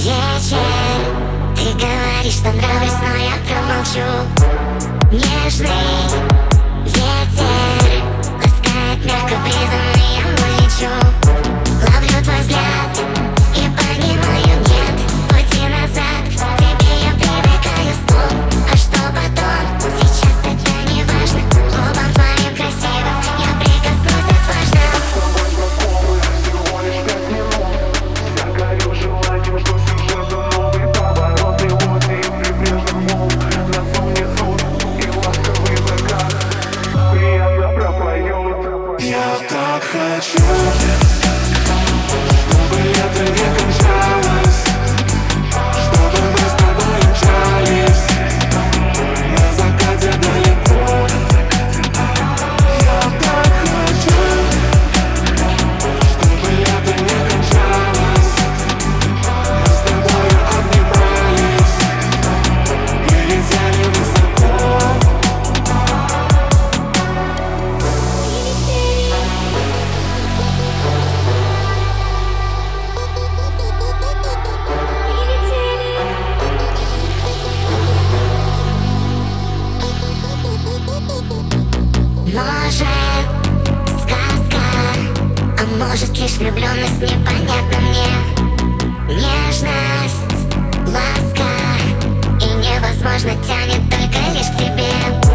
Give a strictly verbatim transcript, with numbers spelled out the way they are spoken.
вечер. Ты говоришь, что нравлюсь, но я промолчу. Нежный ветер ласкает мягко бризом, и я улечу. Ловлю твой взгляд и понимаю, нет пути назад. К тебе я привыкаю, стоп, а что потом? Сейчас это не важно. Губам твоим красивым я прикоснусь отважно. Я так хочу, чтобы это не кончалось, чтобы мы с тобой мчались на закате далеко. Я так хочу, чтобы это не кончалось, мы с тобой обнимались и летели высоко. Может, сказка, а может лишь влюбленность, непонятно мне. Нежность, ласка, и невозможно тянет только лишь к тебе.